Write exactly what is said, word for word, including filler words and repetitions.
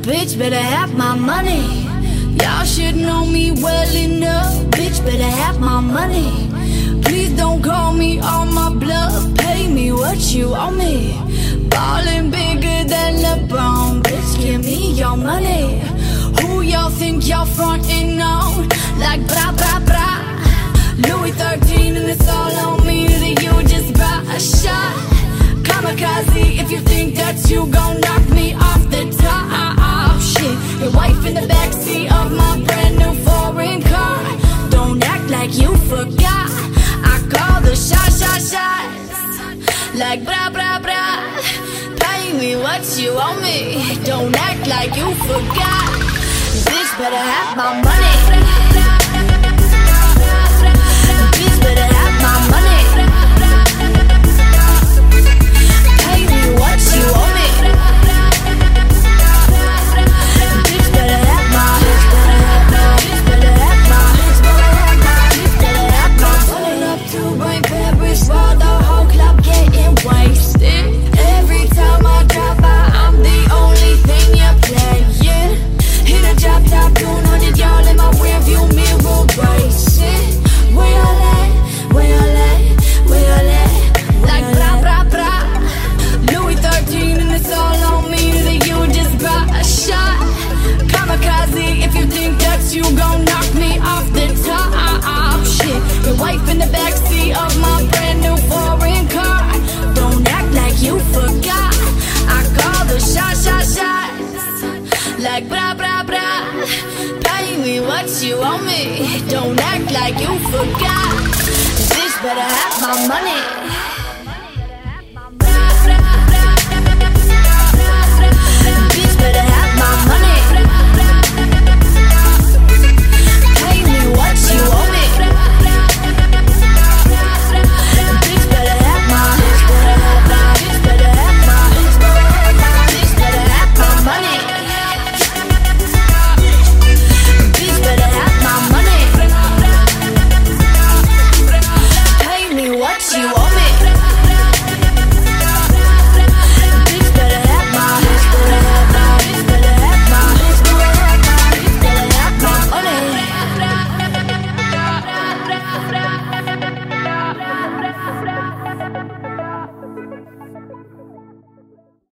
Bitch better have my money. Y'all should know me well enough. Bitch better have my money. Please don't call me on my bluff. Pay me what you owe me. Ballin' bigger than LeBron. Bitch, give me your money. Who y'all think y'all frontin' on? Like bra bra bra. Louis thirteen and it's all on me. That you just brought a shot. Kamikaze if you think that you gon' knock me off the top. Shit, your wife in the backseat of my brand new foreign car. Don't act like you forgot. I call the shot, shot, shots. Like bra bra bra. Pay me what you owe me. Don't act like you forgot. Bitch better have my money. Bitch better have my money. Pay me what you owe me. Bitch better have my. Bitch better have my. Bitch better have my. Pulling up to Brain Paris while the whole club getting wasted. Every time I drive by, I'm the only thing you're playing. Hit a drop top, two hundred y'all in my rearview mirror racing. Where y'all at? Where y'all at? Where y'all at? Like bra bra bra. Louis thirteen and it's all on me. That you just brought a shot. Kamikaze if you think that you gon' knock me off the top. Shit, your wife in the backseat of my brand new foreign car. Don't act like you forgot. I call the shot, shot, shots. Like bra bra bra. Pay me what you owe me. Don't act like you forgot. Bitch better have my money.